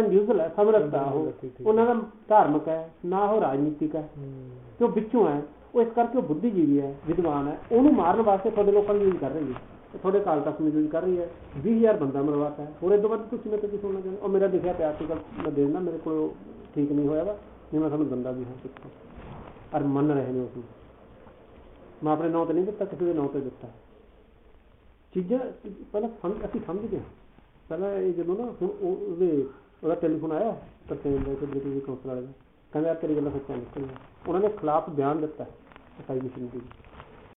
ਨਿਊਜ਼ਲ ਹੈ, ਸਮਰੱਥਾ ਉਹ ਉਹਨਾਂ ਦਾ ਧਾਰਮਿਕ ਹੈ ਨਾ ਉਹ ਰਾਜਨੀਤਿਕ ਹੈ, ਤੇ ਉਹ ਵਿੱਚੋਂ ਹੈ। ਉਹ ਇਸ ਕਰਕੇ ਉਹ ਬੁੱਧੀਜੀਵੀ ਹੈ, ਵਿਦਵਾਨ ਹੈ। ਉਹਨੂੰ ਮਾਰਨ ਵਾਸਤੇ ਤੁਹਾਡੇ ਲੋਕਾਂ ਨੂੰ ਯੂਜ਼ ਕਰ ਰਹੀ ਹੈ, ਤੁਹਾਡੇ ਅਕਾਲ ਤਖਤ ਨੂੰ ਯੂਜ਼ ਕਰ ਰਹੀ ਹੈ। 20,000 ਬੰਦਾ ਮਰਵਾਤਾ ਹੈ। ਹੋਰ ਇਹ ਤੋਂ ਬਾਅਦ ਤੁਸੀਂ ਮੇਰੇ ਤੋਂ ਕੀ ਸੁਣਨਾ ਚਾਹੁੰਦੇ? ਉਹ ਮੇਰਾ ਲਿਖਿਆ ਪਿਆ ਆਰਟੀਕਲ ਮੈਂ ਦੇ ਦਿੰਦਾ, ਮੇਰੇ ਕੋਲ ਠੀਕ ਨਹੀਂ ਹੋਇਆ ਵਾ, ਨਹੀਂ ਮੈਂ ਤੁਹਾਨੂੰ ਦਿੰਦਾ ਵੀ ਹਾਂ ਕਿੱਥੋਂ। ਔਰ ਮੰਨ ਰਹੇ ਨੇ ਉਸਨੂੰ। ਮੈਂ ਆਪਣੇ ਨਾਂ 'ਤੇ ਨਹੀਂ ਦਿੱਤਾ, ਕਿਸੇ ਦੇ ਨਾਂ 'ਤੇ ਦਿੱਤਾ। ਚੀਜ਼ਾਂ ਪਹਿਲਾਂ ਅਸੀਂ ਸਮਝਦੇ ਹਾਂ। ਪਹਿਲਾਂ ਇਹ ਜਦੋਂ ਨਾ ਹੁਣ ਉਹਦਾ ਟੈਲੀਫੋਨ ਆਇਆ ਤਰਸੇਮ ਦਾ, ਬ੍ਰਿਟਿਸ਼ ਕੌਂਸਲ ਵਾਲੇ ਦਾ, ਕਹਿੰਦੇ ਯਾਰ ਤੇਰੀ ਗੱਲਾਂ ਸੱਚੀਆਂ ਨਿਕਲੀਆਂ। ਉਹਨਾਂ ਨੇ ਖਿਲਾਫ ਬਿਆਨ ਦਿੱਤਾ ਈਸਾਈ ਮਿਸ਼ਨਰੀ।